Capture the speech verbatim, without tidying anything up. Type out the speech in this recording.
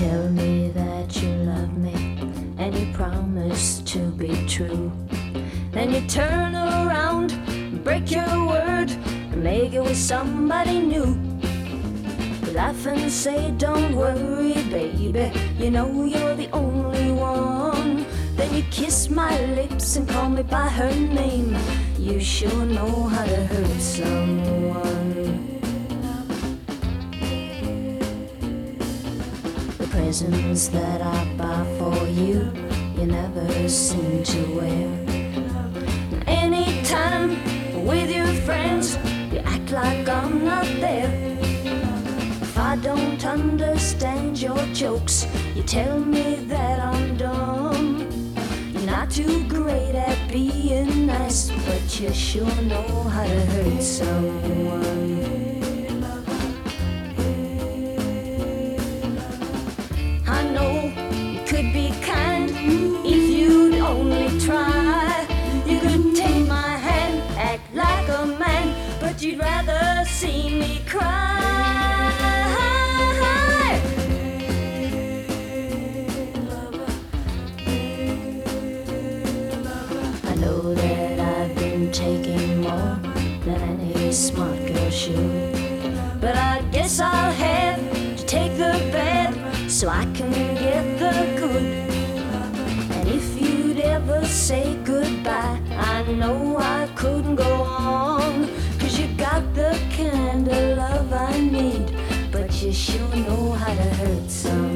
tell me that you love me and you promise to be true. Then you turn around, break your word, and make it with somebody new. You laugh and say, don't worry, baby, you know you're the only one. Then you kiss my lips and call me by her name. You sure know how to hurt someone. The presents that I buy for you, you never seem to wear. Anytime with your friends, you act like I'm not there. If I don't understand your jokes, you tell me that I'm dumb. You're not too great at being nice, but you sure know how to hurt someone. I know you could be kind if you'd only try. You could take my hand, act like a man, but you'd rather see me cry. I know that I've been taking more than any smart girl should, but I guess I'll have to take the bad so I can get the good. And if you'd ever say goodbye, I know I couldn't go on, 'cause you got the kind of love I need, but you sure know how to hurt some.